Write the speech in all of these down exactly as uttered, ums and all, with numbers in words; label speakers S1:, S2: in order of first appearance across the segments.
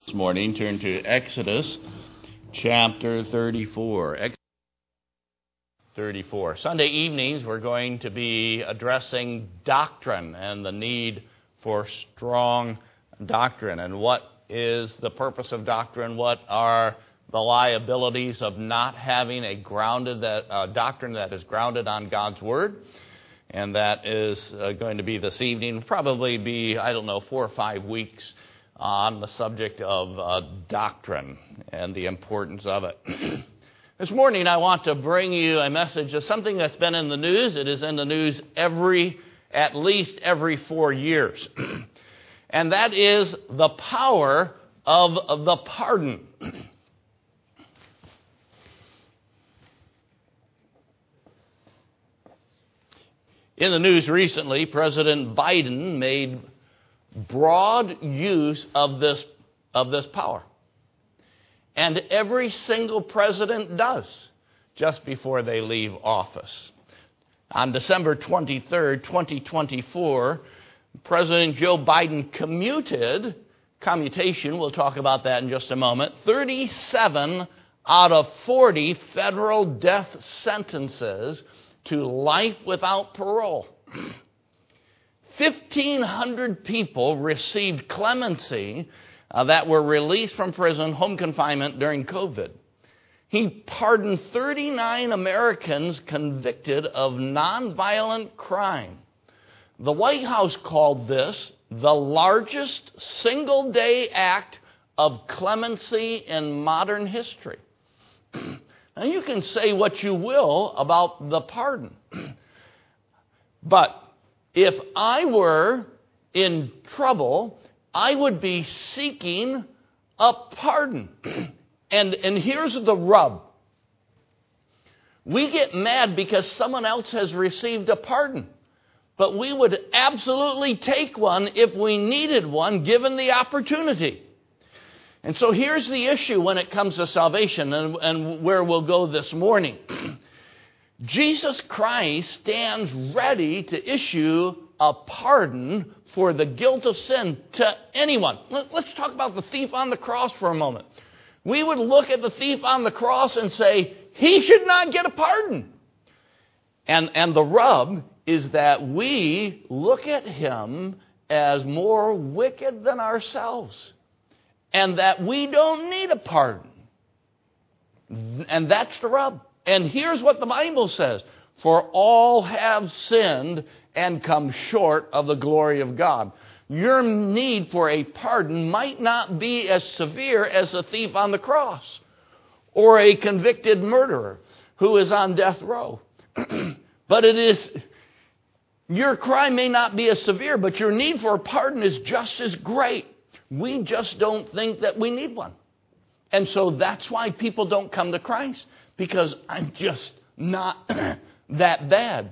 S1: This morning, turn to Exodus chapter thirty-four. Exodus thirty-four. Sunday evenings, we're going to be addressing doctrine and the need for strong doctrine. And what is the purpose of doctrine? What are the liabilities of not having a grounded that uh, doctrine that is grounded on God's Word? And that is uh, going to be this evening. Probably be, I don't know, four or five weeks on the subject of uh, doctrine and the importance of it. This morning I want to bring you a message of something that's been in the news. It is in the news every, at least every four years. And that is the power of, of the pardon. In the news recently, President Biden made broad use of this of this power. And every single president does just before they leave office. On December twenty-third, twenty twenty-four, President Joe Biden commuted, commutation, we'll talk about that in just a moment, thirty-seven out of forty federal death sentences to life without parole. fifteen hundred people received clemency uh, that were released from prison, home confinement during COVID. He pardoned thirty-nine Americans convicted of nonviolent crime. The White House called this the largest single-day act of clemency in modern history. Now, you can say what you will about the pardon, but if I were in trouble, I would be seeking a pardon. And, and here's the rub. We get mad because someone else has received a pardon. But we would absolutely take one if we needed one, given the opportunity. And so here's the issue when it comes to salvation, and, and where we'll go this morning. Jesus Christ stands ready to issue a pardon for the guilt of sin to anyone. Let's talk about the thief on the cross for a moment. We would look at the thief on the cross and say, he should not get a pardon. And, and the rub is that we look at him as more wicked than ourselves, and that we don't need a pardon. And that's the rub. And here's what the Bible says. For all have sinned and come short of the glory of God. Your need for a pardon might not be as severe as the thief on the cross or a convicted murderer who is on death row. But it is, your crime may not be as severe, but your need for a pardon is just as great. We just don't think that we need one. And so that's why people don't come to Christ, because I'm just not that bad.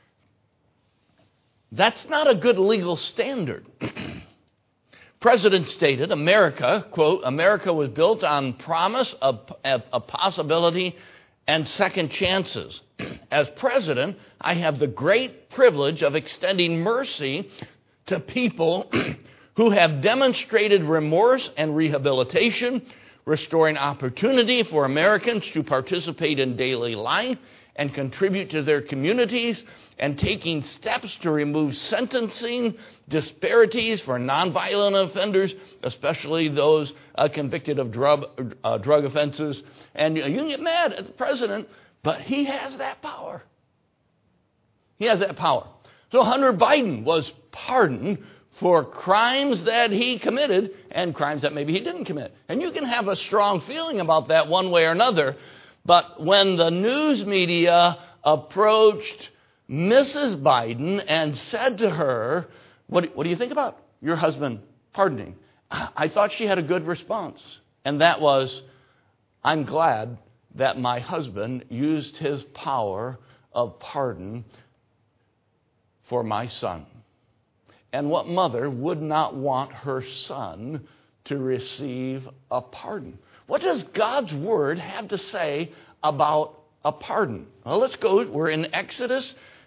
S1: That's not a good legal standard. President stated, America, quote, America was built on promise, a, a, a possibility, and second chances. As president, I have the great privilege of extending mercy to people who have demonstrated remorse and rehabilitation, restoring opportunity for Americans to participate in daily life and contribute to their communities, and taking steps to remove sentencing disparities for nonviolent offenders, especially those uh, convicted of drug, uh, drug offenses. And you can get mad at the president, but he has that power. He has that power. So Hunter Biden was pardoned for crimes that he committed and crimes that maybe he didn't commit. And you can have a strong feeling about that one way or another. But when the news media approached Missus Biden and said to her, what, what do you think about your husband pardoning? I thought she had a good response. And that was, I'm glad that my husband used his power of pardon for my son. And what mother would not want her son to receive a pardon? What does God's Word have to say about a pardon? Well, let's go. We're in Exodus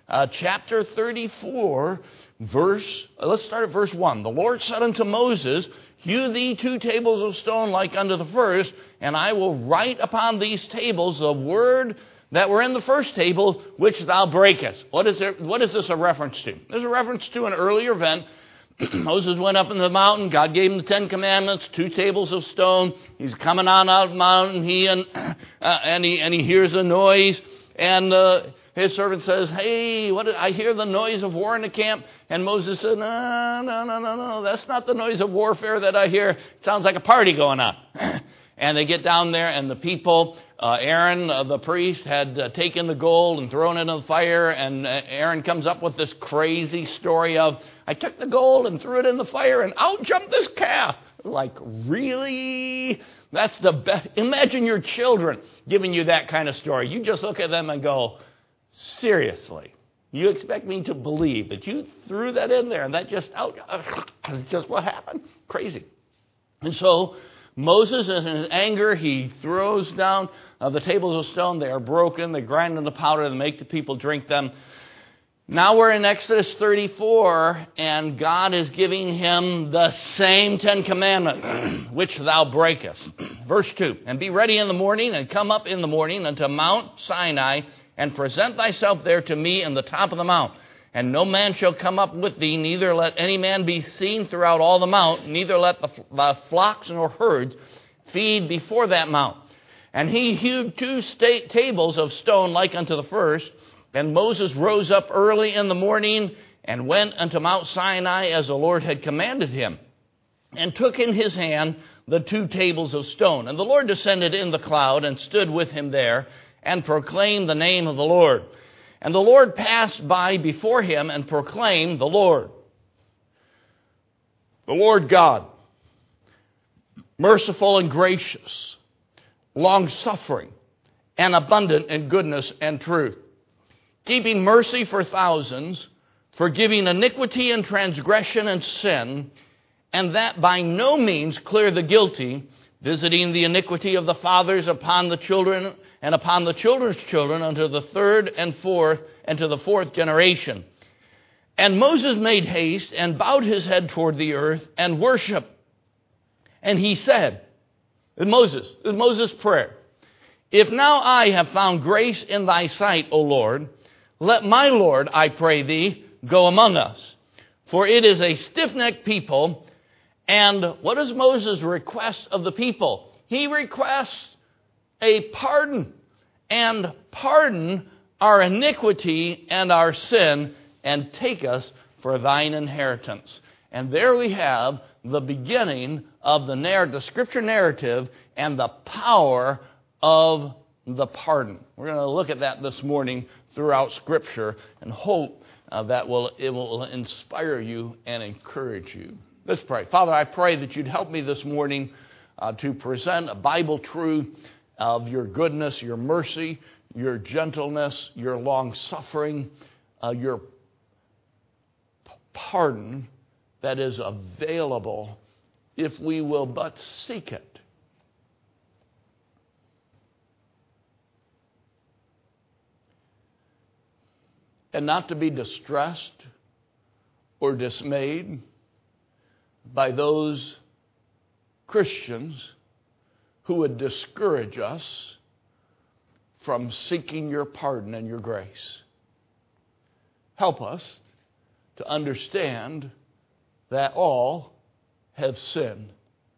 S1: uh, chapter thirty-four, verse, let's start at verse one. The Lord said unto Moses, hew thee two tables of stone like unto the first, and I will write upon these tables the word that were in the first table, which thou breakest. What is, there, what is this a reference to? There's a reference to an earlier event. Moses went up into the mountain. God gave him the Ten Commandments, two tables of stone. He's coming on out of the mountain. He and, uh, and, he, and he hears a noise. And uh, his servant says, hey, what is, I hear the noise of war in the camp. And Moses said, no, no, no, no, no. That's not the noise of warfare that I hear. It sounds like a party going on. And they get down there, and the people, uh, Aaron, uh, the priest, had uh, taken the gold and thrown it in the fire. And uh, Aaron comes up with this crazy story of, I took the gold and threw it in the fire, and out jumped this calf. Like, really? That's the best. Imagine your children giving you that kind of story. You just look at them and go, seriously? You expect me to believe that you threw that in there and that just out? That's just what happened? Crazy. And so Moses, in his anger, he throws down uh, the tables of stone. They are broken. They grind them to powder. They make the people drink them. Now we're in Exodus thirty-four, and God is giving him the same Ten Commandments, which thou breakest. Verse two, and be ready in the morning, and come up in the morning unto Mount Sinai, and present thyself there to me in the top of the mount. And no man shall come up with thee, neither let any man be seen throughout all the mount, neither let the, the flocks nor herds feed before that mount. And he hewed two sta- tables of stone like unto the first. And Moses rose up early in the morning and went unto Mount Sinai as the Lord had commanded him, and took in his hand the two tables of stone. And the Lord descended in the cloud and stood with him there, and proclaimed the name of the Lord. And the Lord passed by before him and proclaimed the Lord. The Lord God, merciful and gracious, long-suffering, and abundant in goodness and truth, keeping mercy for thousands, forgiving iniquity and transgression and sin, and that by no means clear the guilty, visiting the iniquity of the fathers upon the children and upon the children's children unto the third and fourth and to the fourth generation. And Moses made haste and bowed his head toward the earth and worshiped. And he said, Moses, this is Moses' prayer, if now I have found grace in thy sight, O Lord, let my Lord, I pray thee, go among us. For it is a stiff-necked people. And what does Moses request of the people? He requests a pardon. And pardon our iniquity and our sin, and take us for thine inheritance. And there we have the beginning of the, narr- the scripture narrative and the power of the pardon. We're going to look at that this morning throughout Scripture and hope uh, that will it will inspire you and encourage you. Let's pray. Father, I pray that you'd help me this morning uh, to present a Bible truth of your goodness, your mercy, your gentleness, your long-suffering, uh, your p- pardon that is available if we will but seek it. And not to be distressed or dismayed by those Christians who would discourage us from seeking your pardon and your grace. Help us to understand that all have sinned,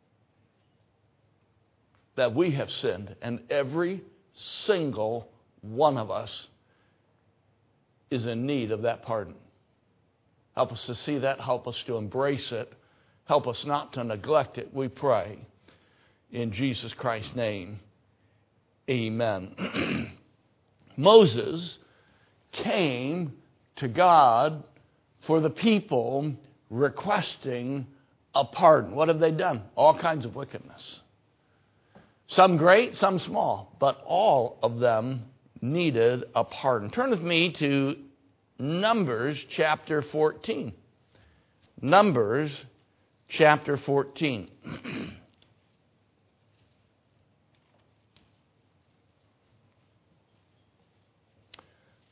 S1: that we have sinned, and every single one of us is in need of that pardon. Help us to see that. Help us to embrace it. Help us not to neglect it, we pray. In Jesus Christ's name, amen. Moses came to God for the people requesting a pardon. What have they done? All kinds of wickedness. Some great, some small, but all of them needed a pardon. Turn with me to Numbers chapter fourteen. Numbers chapter fourteen.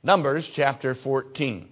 S1: Numbers chapter fourteen.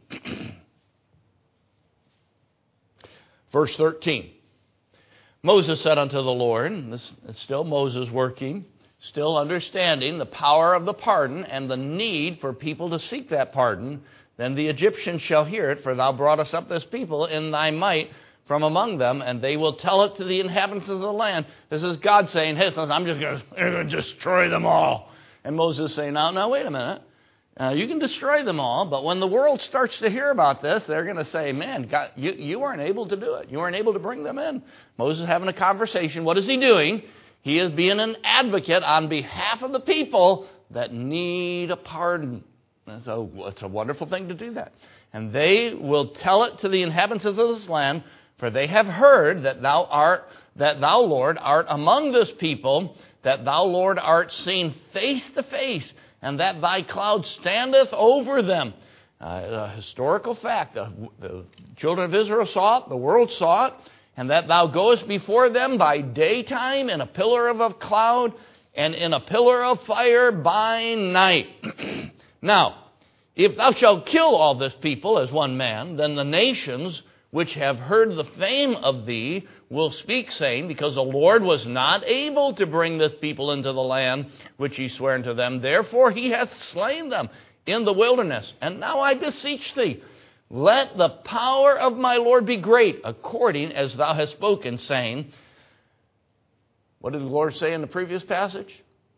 S1: Verse thirteen. Moses said unto the Lord, this is still Moses working, still understanding the power of the pardon and the need for people to seek that pardon, then the Egyptians shall hear it, for thou broughtest up this people in thy might from among them, and they will tell it to the inhabitants of the land. This is God saying, hey, I'm just going to destroy them all. And Moses saying, no, no, wait a minute. Uh, you can destroy them all, but when the world starts to hear about this, they're going to say, man, God, you, you weren't able to do it. You weren't able to bring them in. Moses is having a conversation. What is he doing? He is being an advocate on behalf of the people that need a pardon. And so it's a wonderful thing to do that. And they will tell it to the inhabitants of this land, for they have heard that thou art, that thou, Lord, art among this people, that thou, Lord, art seen face to face, and that thy cloud standeth over them. Uh, a historical fact. The, the children of Israel saw it, the world saw it, and that thou goest before them by daytime in a pillar of a cloud and in a pillar of fire by night. Now, if thou shalt kill all this people as one man, then the nations which have heard the fame of thee will speak, saying, because the Lord was not able to bring this people into the land which he sware unto them, therefore he hath slain them in the wilderness. And now I beseech thee, let the power of my Lord be great, according as thou hast spoken, saying, what did the Lord say in the previous passage?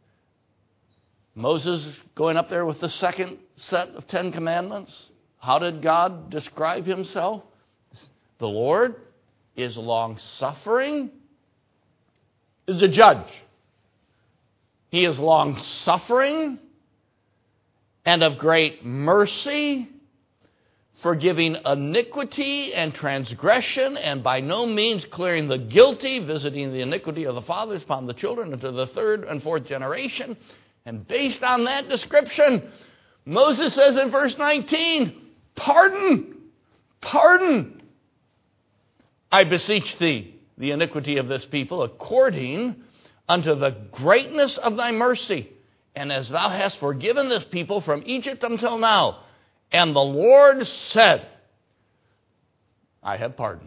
S1: Moses going up there with the second set of Ten Commandments. How did God describe himself? The Lord is long-suffering, is a judge. He is long-suffering and of great mercy, forgiving iniquity and transgression, and by no means clearing the guilty, visiting the iniquity of the fathers upon the children into the third and fourth generation. And based on that description, Moses says in verse nineteen, pardon, pardon. I beseech thee, the iniquity of this people, according unto the greatness of thy mercy, and as thou hast forgiven this people from Egypt until now. And the Lord said, I have pardoned,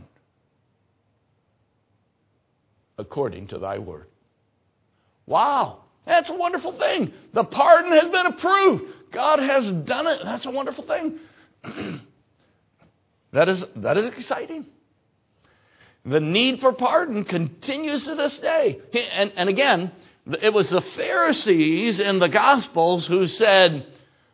S1: according to thy word. Wow, that's a wonderful thing. The pardon has been approved. God has done it. That's a wonderful thing. that is, that is exciting. The need for pardon continues to this day. And, and again, it was the Pharisees in the Gospels who said,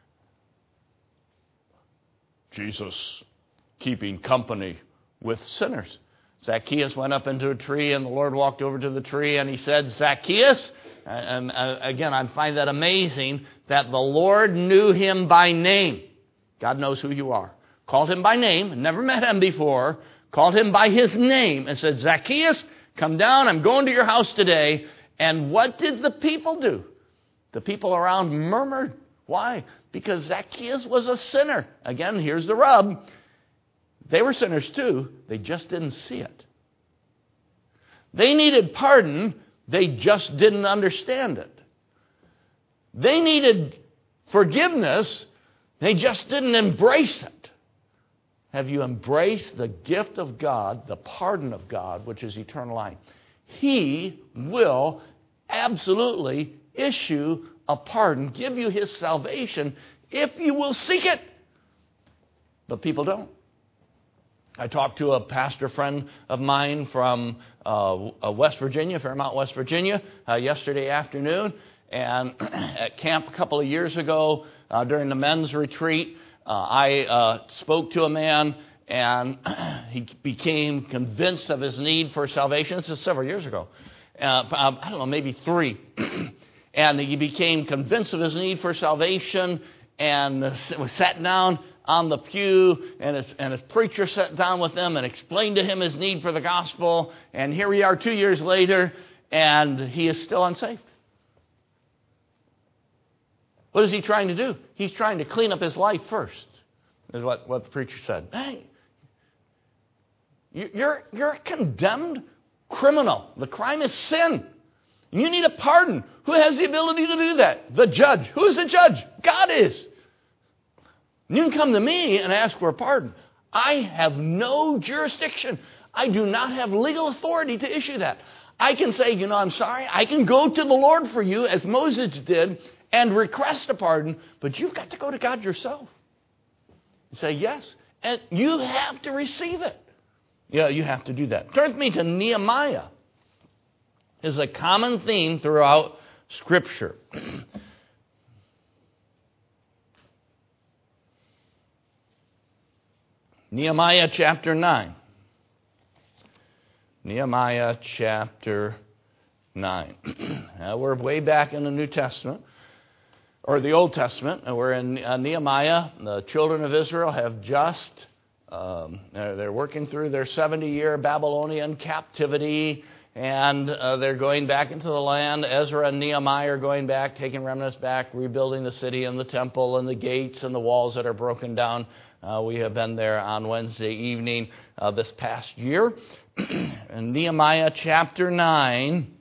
S1: Jesus keeping company with sinners. Zacchaeus went up into a tree, and the Lord walked over to the tree, and he said, Zacchaeus, and again, I find that amazing that the Lord knew him by name. God knows who you are. Called him by name, never met him before, called him by his name and said, Zacchaeus, come down, I'm going to your house today. And what did the people do? The people around murmured. Why? Because Zacchaeus was a sinner. Again, here's the rub. They were sinners too. They just didn't see it. They needed pardon. They just didn't understand it. They needed forgiveness. They just didn't embrace it. Have you embraced the gift of God, the pardon of God, which is eternal life? He will absolutely issue a pardon, give you his salvation, if you will seek it. But people don't. I talked to a pastor friend of mine from uh, West Virginia, Fairmont, West Virginia, uh, yesterday afternoon. And at camp a couple of years ago, uh, during the men's retreat, uh, I uh, spoke to a man, and he became convinced of his need for salvation. This is several years ago. Uh, I don't know, maybe three. And he became convinced of his need for salvation, and was sat down on the pew, and his, and his preacher sat down with him and explained to him his need for the gospel. And here we are two years later, and he is still unsaved. What is he trying to do? He's trying to clean up his life first, is what, what the preacher said. Hey, you're, you're a condemned criminal. The crime is sin. You need a pardon. Who has the ability to do that? The judge. Who is the judge? God is. You can come to me and ask for a pardon. I have no jurisdiction. I do not have legal authority to issue that. I can say, you know, I'm sorry. I can go to the Lord for you, as Moses did, and request a pardon, but you've got to go to God yourself. You say yes, and you have to receive it. Yeah, you have to do that. Turn with me to Nehemiah. It's a common theme throughout Scripture. Nehemiah chapter nine. Nehemiah chapter nine. Now we're way back in the New Testament, or the Old Testament, and we're in uh, Nehemiah. The children of Israel have just, um, they're, they're working through their seventy-year Babylonian captivity, and uh, they're going back into the land. Ezra and Nehemiah are going back, taking remnants back, rebuilding the city and the temple and the gates and the walls that are broken down. Uh, we have been there on Wednesday evening uh, this past year. In Nehemiah chapter nine,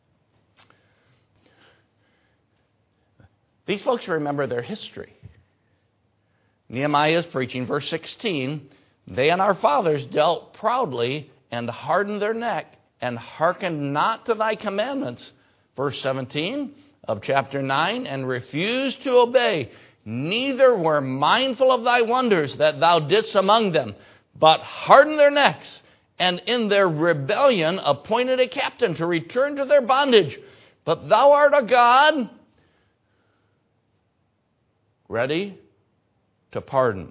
S1: these folks remember their history. Nehemiah is preaching, verse sixteen, they and our fathers dealt proudly and hardened their neck and hearkened not to thy commandments. Verse seventeen of chapter nine, and refused to obey, neither were mindful of thy wonders that thou didst among them, but hardened their necks, and in their rebellion appointed a captain to return to their bondage. But thou art a God ready to pardon,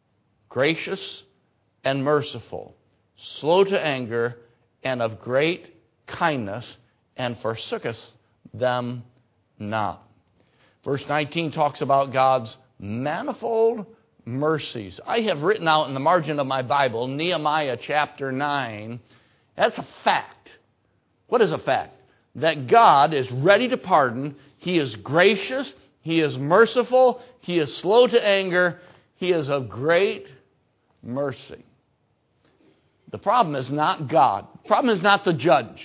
S1: gracious and merciful, slow to anger, and of great kindness, and forsookest them not. Verse nineteen talks about God's manifold mercies. I have written out in the margin of my Bible, Nehemiah chapter nine. That's a fact. What is a fact? That God is ready to pardon. He is gracious. He is merciful. He is slow to anger. He is of great mercy. The problem is not God. The problem is not the judge.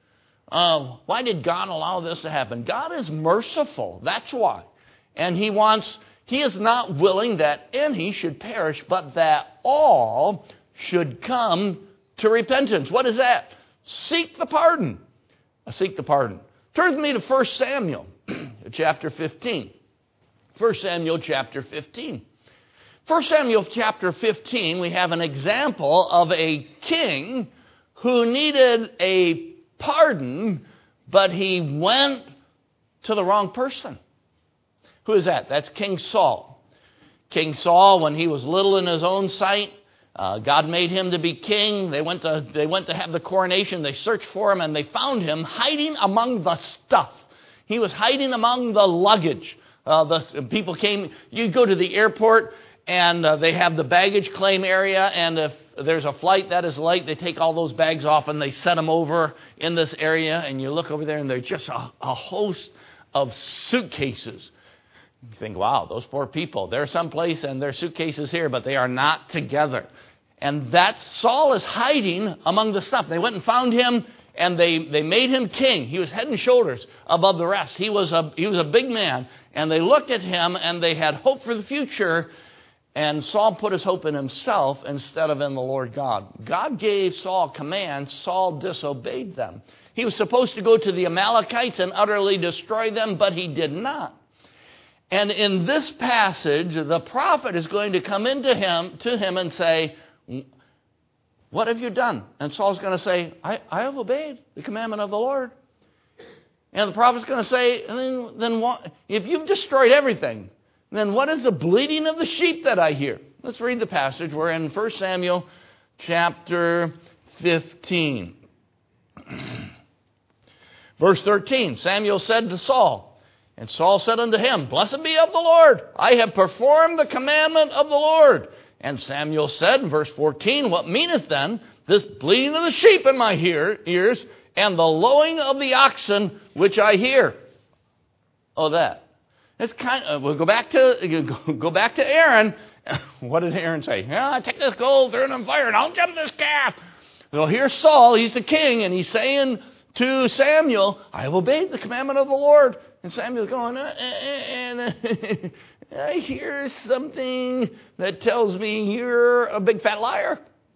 S1: Uh, why did God allow this to happen? God is merciful. That's why. And He wants, He is not willing that any should perish, but that all should come to repentance. What is that? Seek the pardon. Seek the pardon. Turn with me to First Samuel chapter fifteen. First Samuel chapter fifteen. First Samuel chapter fifteen, we have an example of a king who needed a pardon, but he went to the wrong person. Who is that? That's King Saul. King Saul, when he was little in his own sight, uh, God made him to be king. They went to they went to have the coronation. They searched for him, and they found him hiding among the stuff. He was hiding among the luggage. Uh, the people came. You go to the airport, and uh, they have the baggage claim area, and if there's a flight that is late, they take all those bags off and they set them over in this area, and you look over there and there's just a, a host of suitcases. You think, wow, those poor people, they're someplace and their suitcases here, but they are not together. And that Saul is hiding among the stuff. They went and found him, and they, they made him king. He was head and shoulders above the rest. He was a he was a big man, and they looked at him and they had hope for the future. And Saul put his hope in himself instead of in the Lord God. God gave Saul commands. Saul disobeyed them. He was supposed to go to the Amalekites and utterly destroy them, but he did not. And in this passage, the prophet is going to come into him, to him and say, what have you done? And Saul's going to say, I, I have obeyed the commandment of the Lord. And the prophet's going to say, then, then what? If you've destroyed everything, then what is the bleating of the sheep that I hear? Let's read the passage. We're in First Samuel chapter fifteen. Verse thirteen, Samuel said to Saul, and Saul said unto him, Blessed be of the Lord, I have performed the commandment of the Lord. And Samuel said in verse fourteen, What meaneth then this bleating of the sheep in my hear, ears, and the lowing of the oxen which I hear? Oh, that. It's kind of, we'll go back to go back to Aaron. What did Aaron say? Yeah, take this gold, throw it on fire, and I'll jump this calf. Well, here's Saul. He's the king, and he's saying to Samuel, I have obeyed the commandment of the Lord. And Samuel's going, uh, uh, uh, I hear something that tells me you're a big fat liar.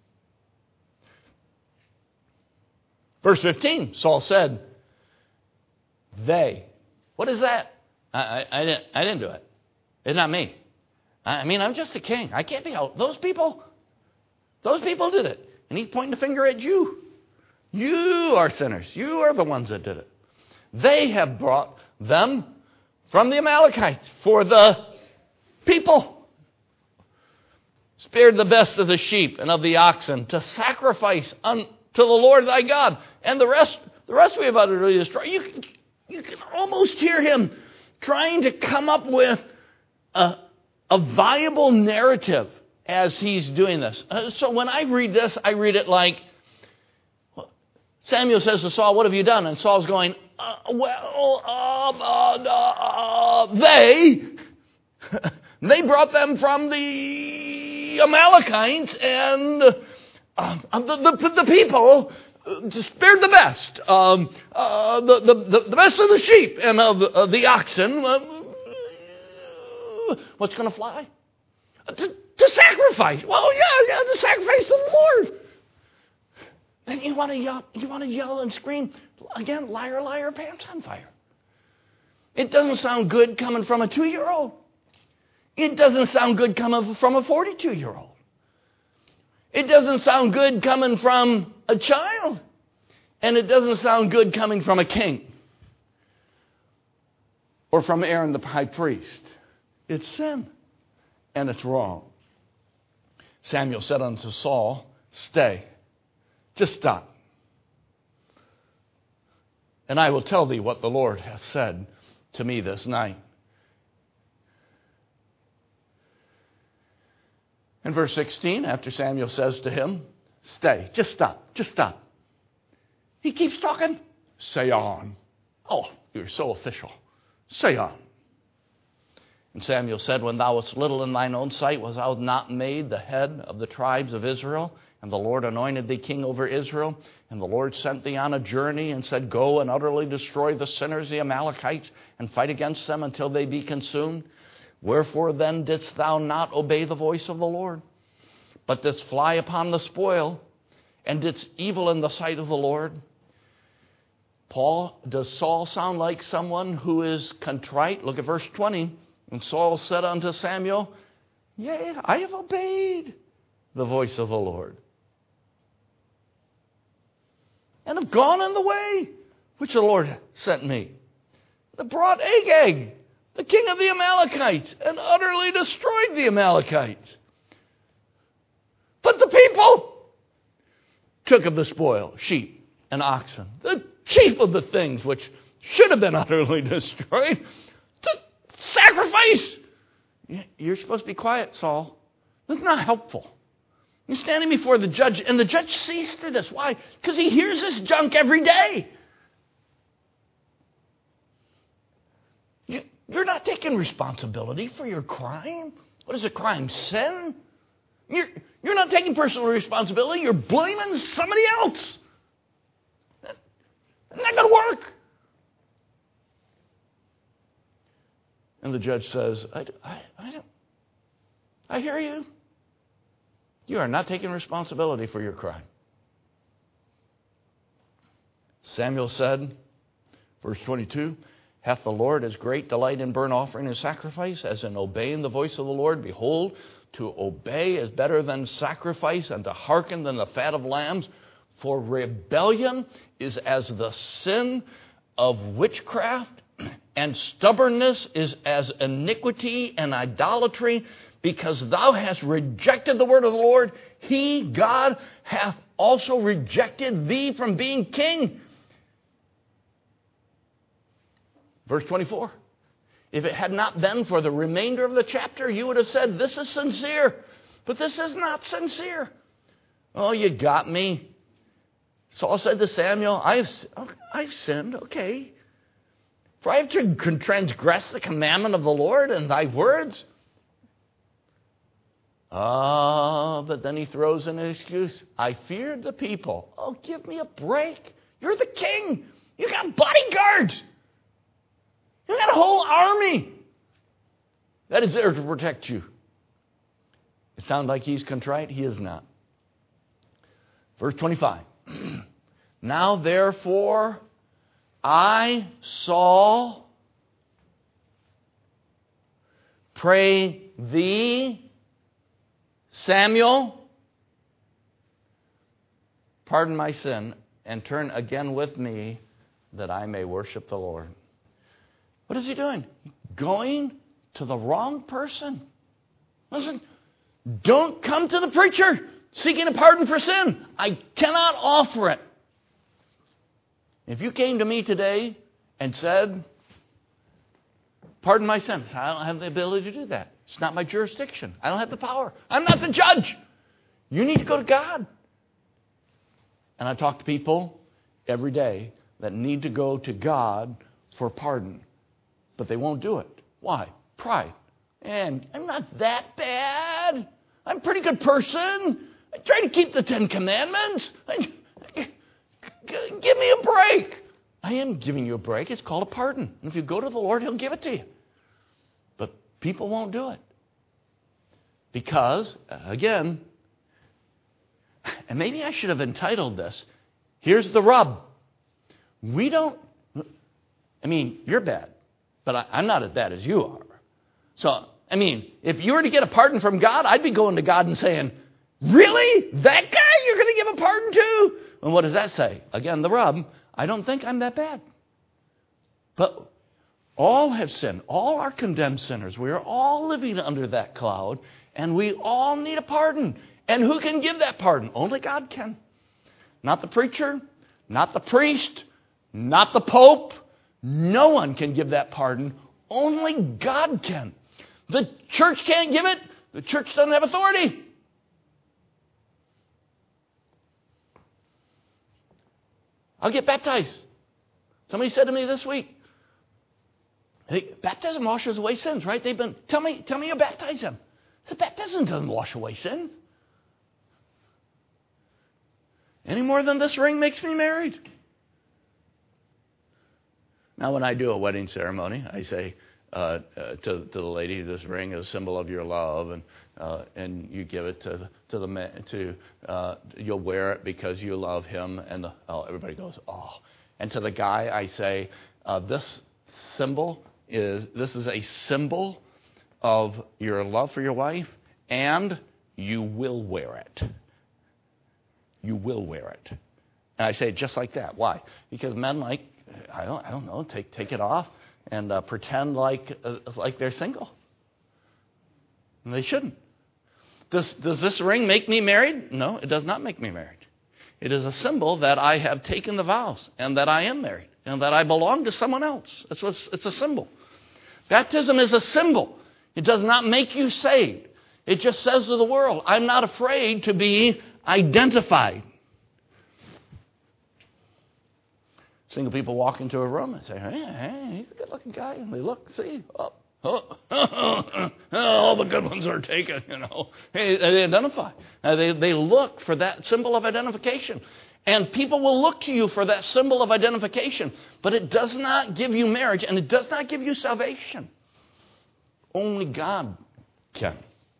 S1: Verse fifteen, Saul said, they. What is that? I, I, I, didn't, I didn't do it. It's not me. I mean, I'm just a king. I can't be out. Those people, those people did it. And he's pointing the finger at you. You are sinners. You are the ones that did it. They have brought them from the Amalekites for the people. Spared the best of the sheep and of the oxen to sacrifice unto the Lord thy God. And the rest, the rest we have utterly destroyed. You can, you can almost hear him trying to come up with a, a viable narrative as he's doing this. Uh, so when I read this, I read it like, Samuel says to Saul, what have you done? And Saul's going, uh, well, um, uh, uh, they, they brought them from the Amalekites, and uh, the, the, the people spared the best, um, uh, the, the, the best of the sheep and of, of the oxen. Uh, what's going to fly? To, to sacrifice. Well, yeah, yeah, to sacrifice to the Lord. And you want to yell, you want to yell and scream again, liar, liar, pants on fire. It doesn't sound good coming from a two-year-old. It doesn't sound good coming from a forty-two-year-old. It doesn't sound good coming from a child. And it doesn't sound good coming from a king. Or from Aaron the high priest. It's sin. And it's wrong. Samuel said unto Saul, stay. Just stop. And I will tell thee what the Lord hath said to me this night. In verse sixteen, after Samuel says to him, stay, just stop, just stop. He keeps talking. Say on. Oh, you're so official. Say on. And Samuel said, when thou wast little in thine own sight, was thou not made the head of the tribes of Israel? And the Lord anointed thee king over Israel. And the Lord sent thee on a journey and said, go and utterly destroy the sinners, the Amalekites, and fight against them until they be consumed. Wherefore then didst thou not obey the voice of the Lord, but didst fly upon the spoil, and didst evil in the sight of the Lord? Paul, does Saul sound like someone who is contrite? Look at verse twenty. And Saul said unto Samuel, yea, I have obeyed the voice of the Lord, and have gone in the way which the Lord sent me. And brought Agag, the king of the Amalekites, and utterly destroyed the Amalekites. But the people took of the spoil, sheep and oxen, the chief of the things which should have been utterly destroyed, to sacrifice. You're supposed to be quiet, Saul. That's not helpful. You're standing before the judge, and the judge sees through this. Why? Because he hears this junk every day. You, you're not taking responsibility for your crime. What is a crime? Sin? You're, you're not taking personal responsibility. You're blaming somebody else. That's not going to work. And the judge says, I, I, I don't, I hear you. You are not taking responsibility for your crime. Samuel said, verse twenty-two, hath the Lord as great delight in burnt offering and sacrifice as in obeying the voice of the Lord? Behold, to obey is better than sacrifice, and to hearken than the fat of lambs. For rebellion is as the sin of witchcraft, and stubbornness is as iniquity and idolatry. Because thou hast rejected the word of the Lord, he, God, hath also rejected thee from being king. Verse twenty-four. If it had not been for the remainder of the chapter, you would have said, this is sincere. But this is not sincere. Oh, you got me. Saul said to Samuel, I've, I've sinned, okay. For I have transgressed the commandment of the Lord and thy words. Ah, oh, but then he throws in an excuse. I feared the people. Oh, give me a break. You're the king. You got bodyguards. You got a whole army that is there to protect you. It sounds like he's contrite. He is not. Verse twenty-five. Now therefore, I, Saul, pray thee, Samuel, pardon my sin, and turn again with me, that I may worship the Lord. What is he doing? Going to the wrong person. Listen, don't come to the preacher seeking a pardon for sin. I cannot offer it. If you came to me today and said, pardon my sins, I don't have the ability to do that. It's not my jurisdiction. I don't have the power. I'm not the judge. You need to go to God. And I talk to people every day that need to go to God for pardon. But they won't do it. Why? Pride. And I'm not that bad. I'm a pretty good person. I try to keep the Ten Commandments. I, give me a break. I am giving you a break. It's called a pardon. And if you go to the Lord, He'll give it to you. But people won't do it. Because, again, and maybe I should have entitled this, here's the rub. We don't, I mean, you're bad, but I, I'm not as bad as you are. So, I mean, if you were to get a pardon from God, I'd be going to God and saying, really? That guy you're going to give a pardon to? And what does that say? Again, the rub, I don't think I'm that bad. But all have sinned. All are condemned sinners. We are all living under that cloud, and we all need a pardon. And who can give that pardon? Only God can. Not the preacher, not the priest, not the pope. No one can give that pardon. Only God can. The church can't give it. The church doesn't have authority. I'll get baptized. Somebody said to me this week, hey, baptism washes away sins, right? They've been, tell me, tell me you baptize them. I said, baptism doesn't wash away sins. Any more than this ring makes me married. Now, when I do a wedding ceremony, I say uh, uh, to, to the lady, "This ring is a symbol of your love, and uh, and you give it to to the man. To uh, you'll wear it because you love him." And the, oh, everybody goes, "Oh!" And to the guy, I say, uh, "This symbol is this is a symbol of your love for your wife, and you will wear it. You will wear it." And I say it just like that. Why? Because men like, I don't, I don't know, take take it off and uh, pretend like uh, like they're single. And they shouldn't. Does does this ring make me married? No, it does not make me married. It is a symbol that I have taken the vows and that I am married and that I belong to someone else. It's what, it's a symbol. Baptism is a symbol. It does not make you saved. It just says to the world, I'm not afraid to be identified. Single people walk into a room and say, hey, hey, he's a good-looking guy. And they look, see, oh, oh, oh, all the good ones are taken, you know. Hey, they identify. Uh, they, they look for that symbol of identification. And people will look to you for that symbol of identification. But it does not give you marriage, and it does not give you salvation. Only God can.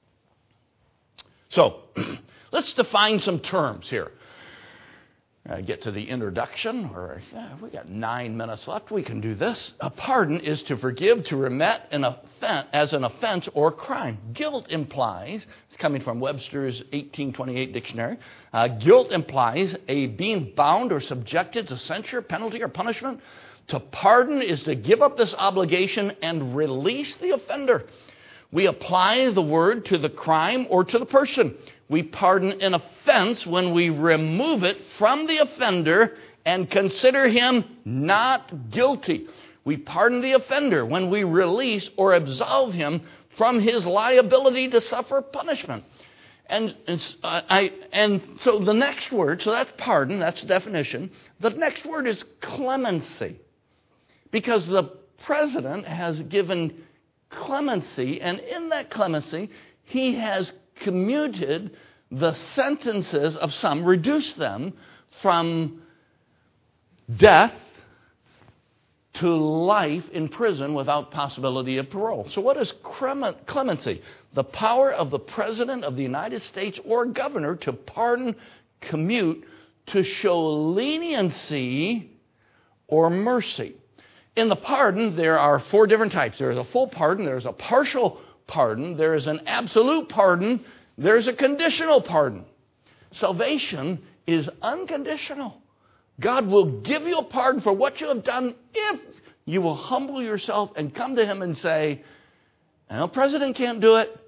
S1: So, let's define some terms here. Uh, get to the introduction, or yeah, we got nine minutes left. We can do this. A pardon is to forgive, to remit an offense, as an offense or crime. Guilt implies, it's coming from Webster's eighteen twenty-eight dictionary, uh, guilt implies a being bound or subjected to censure, penalty, or punishment. To pardon is to give up this obligation and release the offender. We apply the word to the crime or to the person. We pardon an offense when we remove it from the offender and consider him not guilty. We pardon the offender when we release or absolve him from his liability to suffer punishment. And, it's, uh, I, and so the next word, so that's pardon, that's the definition. The next word is clemency. Because the president has given clemency, and in that clemency, he has commuted the sentences of some, reduced them from death to life in prison without possibility of parole. So what is clemency? The power of the President of the United States or governor to pardon, commute, to show leniency or mercy. In the pardon, there are four different types. There is a full pardon, there is a partial pardon, there is an absolute pardon, there is a conditional pardon. Salvation is unconditional. God will give you a pardon for what you have done if you will humble yourself and come to Him and say, I know President can't do it.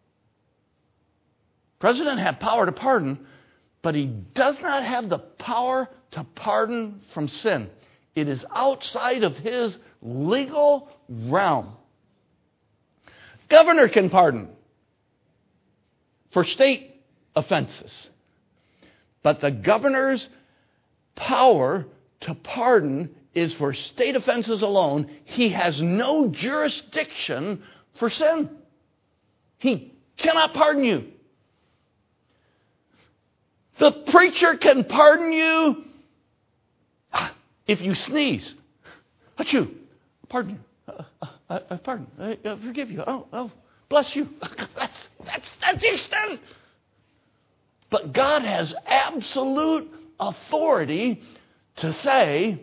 S1: President had power to pardon, but he does not have the power to pardon from sin. It is outside of his legal realm. Governor can pardon for state offenses, but the governor's power to pardon is for state offenses alone. He has no jurisdiction for sin. He cannot pardon you. The preacher can pardon you if you sneeze. Achoo! Pardon you. Uh, uh, I, I pardon. I, I forgive you. Oh, oh, bless you. that's that's that's the extent. But God has absolute authority to say,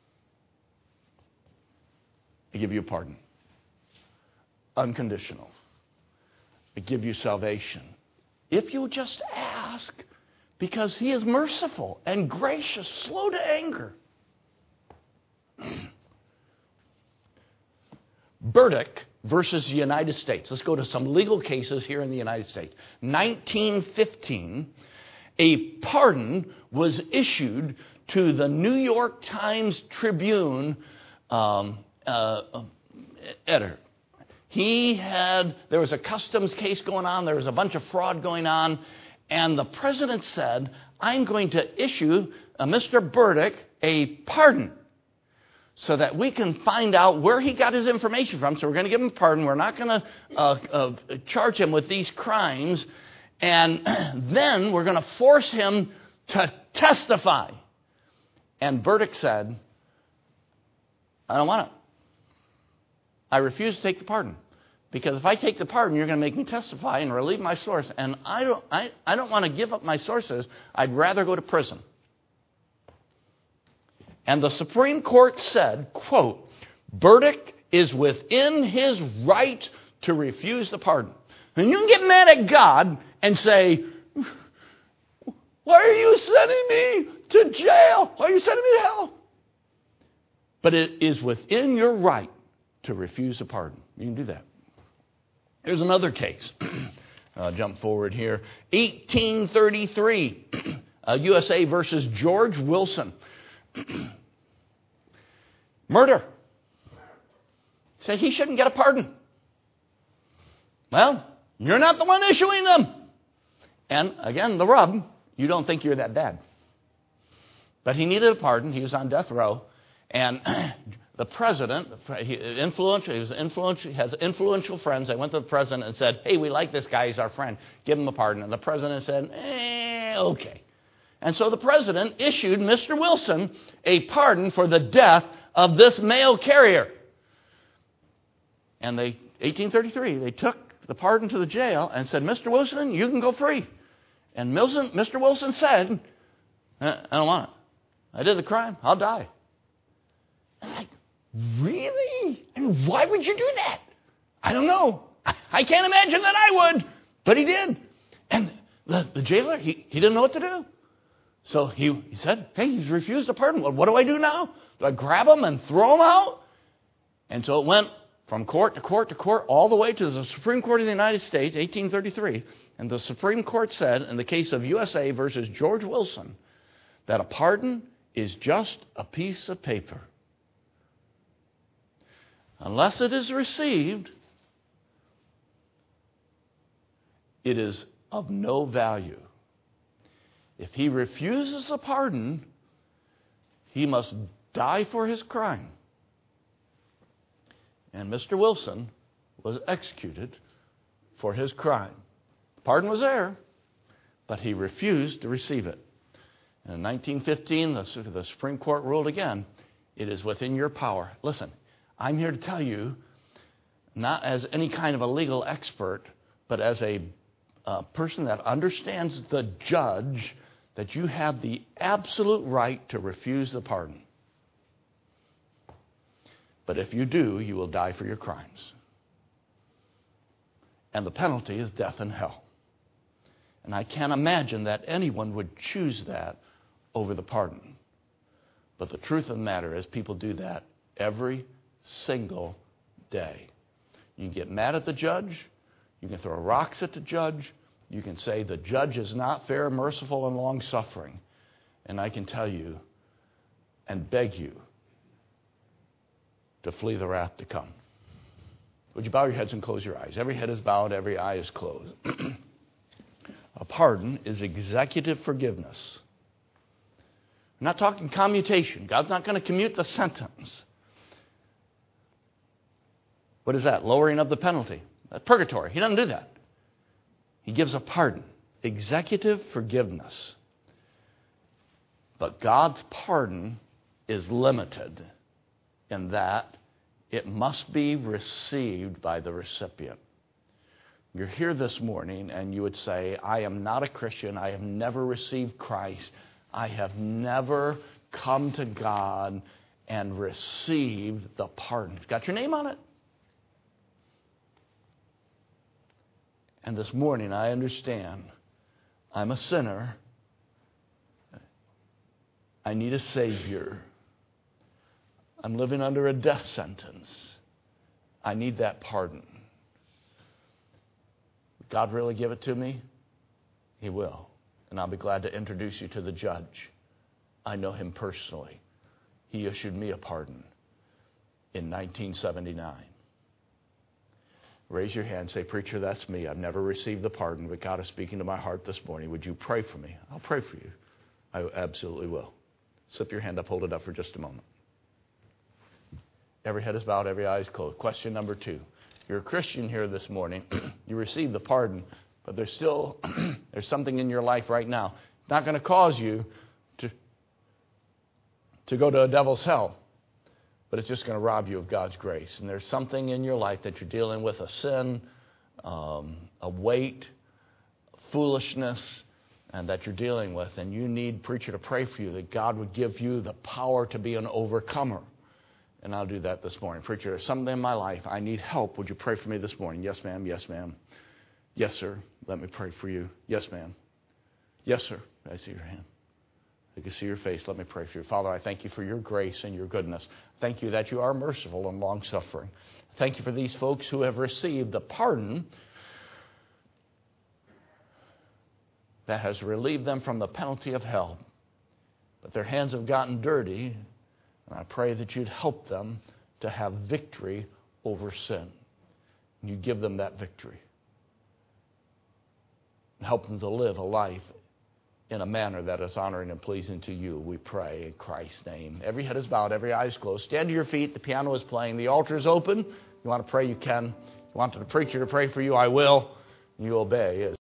S1: I give you a pardon. Unconditional. I give you salvation. If you just ask, because He is merciful and gracious, slow to anger. Burdick versus the United States. Let's go to some legal cases here in the United States. nineteen fifteen, a pardon was issued to the New York Times Tribune um, uh, editor. He had, there was a customs case going on, there was a bunch of fraud going on, and the president said, I'm going to issue uh, Mister Burdick a pardon so that we can find out where he got his information from. So we're going to give him a pardon. We're not going to uh, uh, charge him with these crimes. And then we're going to force him to testify. And Burdick said, I don't want it. I refuse to take the pardon. Because if I take the pardon, you're going to make me testify and relieve my source. And I don't, I, I don't want to give up my sources. I'd rather go to prison. And the Supreme Court said, quote, Burdick is within his right to refuse the pardon. And you can get mad at God and say, why are you sending me to jail? Why are you sending me to hell? But it is within your right to refuse a pardon. You can do that. Here's another case. I'll jump forward here. eighteen thirty-three, uh, U S A versus George Wilson. Murder. Say he shouldn't get a pardon. Well, you're not the one issuing them. And again, the rub, you don't think you're that bad. But he needed a pardon. He was on death row. And the president, he, influential, he was influential, has influential friends. They went to the president and said, hey, we like this guy. He's our friend. Give him a pardon. And the president said, eh, okay. And so the president issued Mister Wilson a pardon for the death of this mail carrier. And they, eighteen thirty-three, they took the pardon to the jail and said, Mister Wilson, you can go free. And Milson, Mister Wilson said, I don't want it. I did the crime. I'll die. I'm like, really? And why would you do that? I don't know. I can't imagine that I would. But he did. And the, the jailer, he, he didn't know what to do. So he, he said, hey, he's refused a pardon. Well, what do I do now? Do I grab him and throw him out? And so it went from court to court to court all the way to the Supreme Court of the United States, eighteen thirty-three. And the Supreme Court said, in the case of U S A versus George Wilson, that a pardon is just a piece of paper. Unless it is received, it is of no value. If he refuses a pardon, he must die for his crime. And Mister Wilson was executed for his crime. Pardon was there, but he refused to receive it. And in nineteen fifteen, the, the Supreme Court ruled again, It is within your power. Listen, I'm here to tell you, not as any kind of a legal expert, but as a, a person that understands the judge, that you have the absolute right to refuse the pardon. But if you do, you will die for your crimes. And the penalty is death and hell. And I can't imagine that anyone would choose that over the pardon. But the truth of the matter is people do that every single day. You can get mad at the judge. You can throw rocks at the judge. You can say the judge is not fair, merciful, and long-suffering. And I can tell you and beg you to flee the wrath to come. Would you bow your heads and close your eyes? Every head is bowed, every eye is closed. A pardon is executive forgiveness. I'm not talking commutation. God's not going to commute the sentence. What is that? Lowering of the penalty. That's purgatory. He doesn't do that. He gives a pardon. Executive forgiveness. But God's pardon is limited in that it must be received by the recipient. You're here this morning and you would say, I am not a Christian. I have never received Christ. I have never come to God and received the pardon. It's got your name on it. And this morning I understand I'm a sinner. I need a Savior. I'm living under a death sentence. I need that pardon. God really give it to me? He will. And I'll be glad to introduce you to the judge. I know him personally. He issued me a pardon in nineteen seventy-nine. Raise your hand and say, preacher, that's me. I've never received the pardon, but God is speaking to my heart this morning. Would you pray for me? I'll pray for you. I absolutely will. Slip your hand up, hold it up for just a moment. Every head is bowed, every eye is closed. Question number two. You're a Christian here this morning. You received the pardon, but there's still there's something in your life right now. It's not going to cause you to, to go to a devil's hell, but it's just going to rob you of God's grace. And there's something in your life that you're dealing with, a sin, um, a weight, foolishness, and that you're dealing with. And you need preacher to pray for you, that God would give you the power to be an overcomer. And I'll do that this morning. Preacher, there's something in my life. I need help. Would you pray for me this morning? Yes, ma'am. Yes, ma'am. Yes, sir. Let me pray for you. Yes, ma'am. Yes, sir. I see your hand. I can see your face. Let me pray for you. Father, I thank you for your grace and your goodness. Thank you that you are merciful and long-suffering. Thank you for these folks who have received the pardon that has relieved them from the penalty of hell. But their hands have gotten dirty. And I pray that you'd help them to have victory over sin. And you give them that victory. And help them to live a life in a manner that is honoring and pleasing to you. We pray in Christ's name. Every head is bowed, every eye is closed. Stand to your feet. The piano is playing. The altar is open. You want to pray, you can. You want the preacher to pray for you, I will. You obey.